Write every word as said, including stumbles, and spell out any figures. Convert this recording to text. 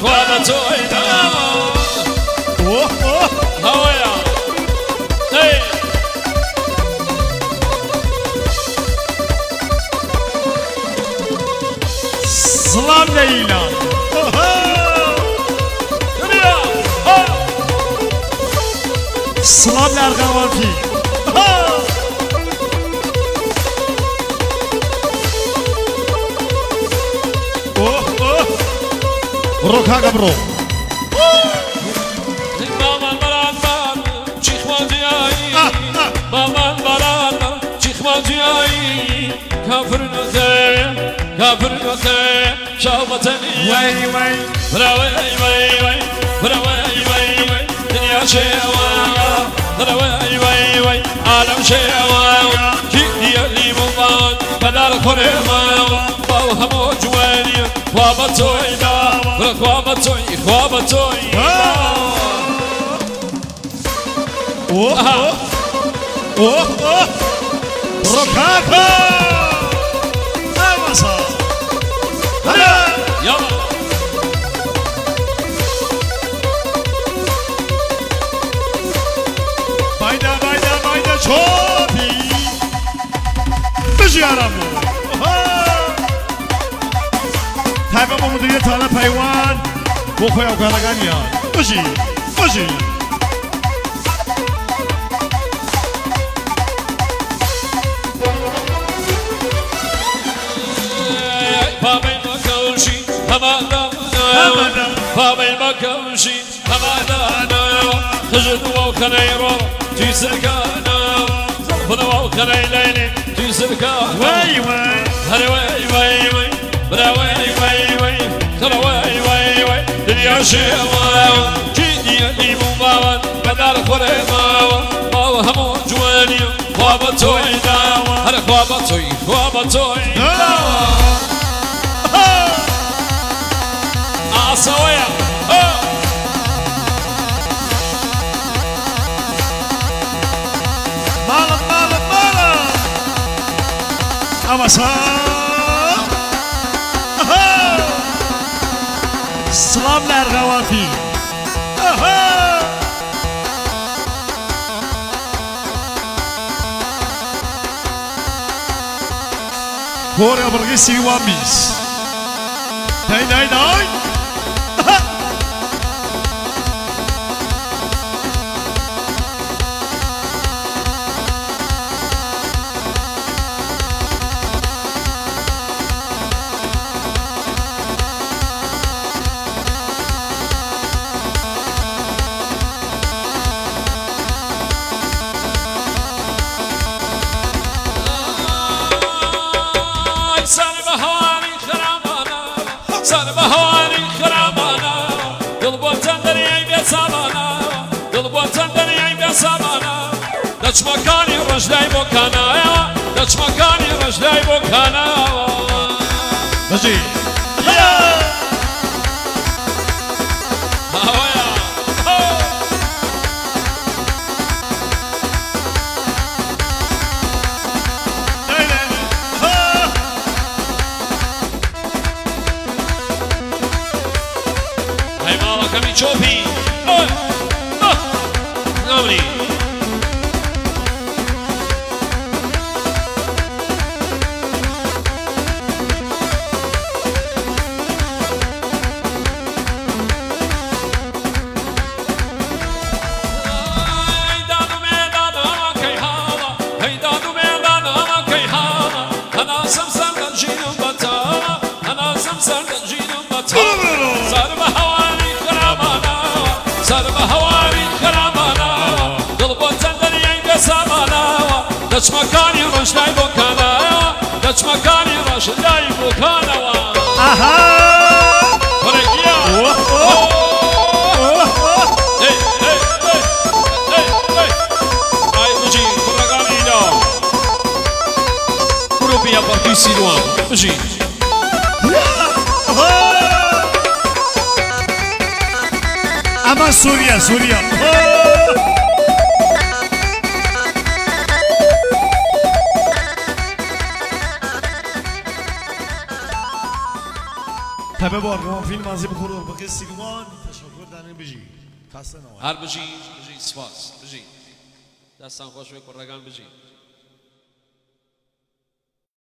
خواب توی داما اوه اوه هوایا هی سلام لیلا سلام لرقوانتی اوه اوه روکا قبرو مامان بران بار چیخ ماجیایی مامان بران بار چیخ ماجیایی کافر نخه کافر نخه شاوتنی وای وای براوی وای وای براوی وای وای دنیا شوایا براوی وای وای عالم شوایا کی دیلی مباد بدل کنه ما با همو جوانی خواب توی دا خواب توی خواب توی اوه اوه اوه اوه روکاکا نماسا هلا یالا بایده بایده بایده چوبی بجی آرامو تایبه با مدیریت تالا پیوان بخوی او کارگانیان بجی بجی بابي مكوشي همادا بابي مكوشي همادا خجل وخنيرو تيسركانا زلفنا وخني ليلي تيسركانا واي واي هلا واي واي واي برا واي واي واي خلا واي واي واي دنيا شيوا جيني اللي مباوان بدار خريما باو همو جواني خواب توي داوا هلا خواب توي خواب توي عصوية مالا مالا مالا أمسا سلام لرغواتي كوريا برغيسي واميس داي داي داي سر بهاری خرابانا دل بوتن دنیای بی سامانا دل بوتن دنیای بی سامانا دچ مکانی رجلای بکانا دچ مکانی رجلای بکانا بجي هوایا هی مالا کمی چوبی نامنی دچ مکانی رشدای بکانا دچ مکانی رشدای بکانا آها برگیا هی هی هی هی ای بجی فرگانی دا برو بیا پاکی سیروان بجی اما سوریا سوریا تبه بارگمان فیلم ازی بخور بقیه سیلوان تشکر داریم بجی خسته نوای هر بجی بجی سپاس بجی دستان خوش به کرگان بجی